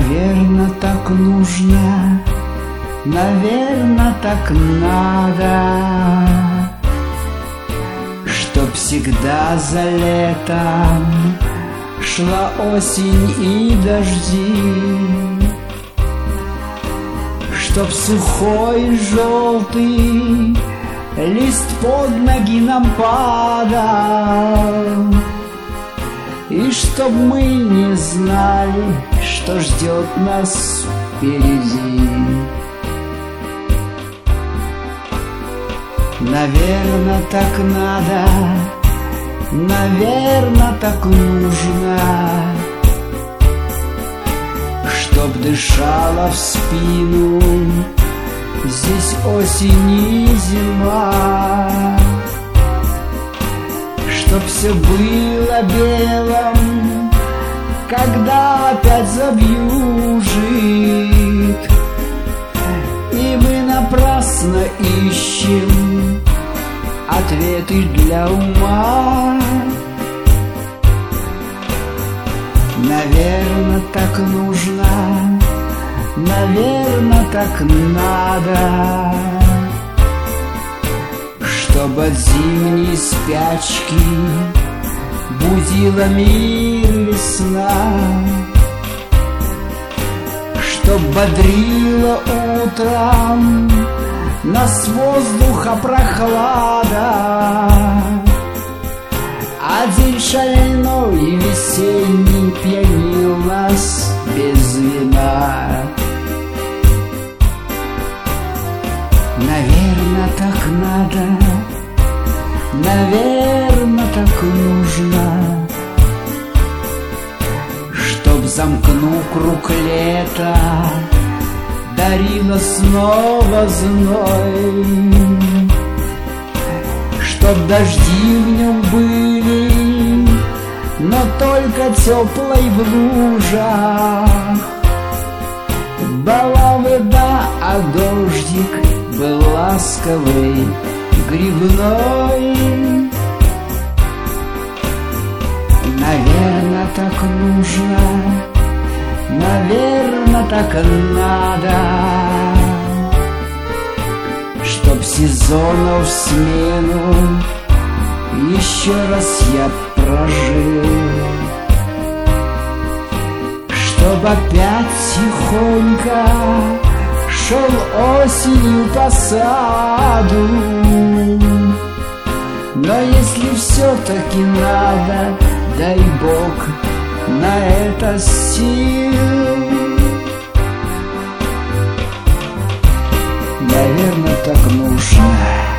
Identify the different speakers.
Speaker 1: Наверно, так нужно, наверно, так надо, чтоб всегда за летом шла осень и дожди, чтоб сухой желтый лист под ноги нам падал, и чтоб мы не знали, что ждет нас впереди. Наверно, так надо, наверно, так нужно, чтоб дышала в спину здесь осень и зима, чтоб все было белым, когда опять завьюжит, и мы напрасно ищем ответы для ума. Наверно, так нужно, наверно, так надо, чтобы от зимней спячки будила мир весна, чтоб бодрила утром нас воздуха прохлада, а день шальной и весенний пьянил нас без вина. Наверно, так надо, наверно, так нужно, чтоб, замкнув круг лета, дарила снова зной, чтоб дожди в нем были, но только теплой в лужах. Была вода, а дождик был ласковый, грибной. Наверно, так нужно, наверно, так надо, чтоб сезонов смену еще раз я прожил, чтоб опять тихонько шел осенью по саду. Но если все-таки надо, дай Бог на это сил. Наверно, так нужно.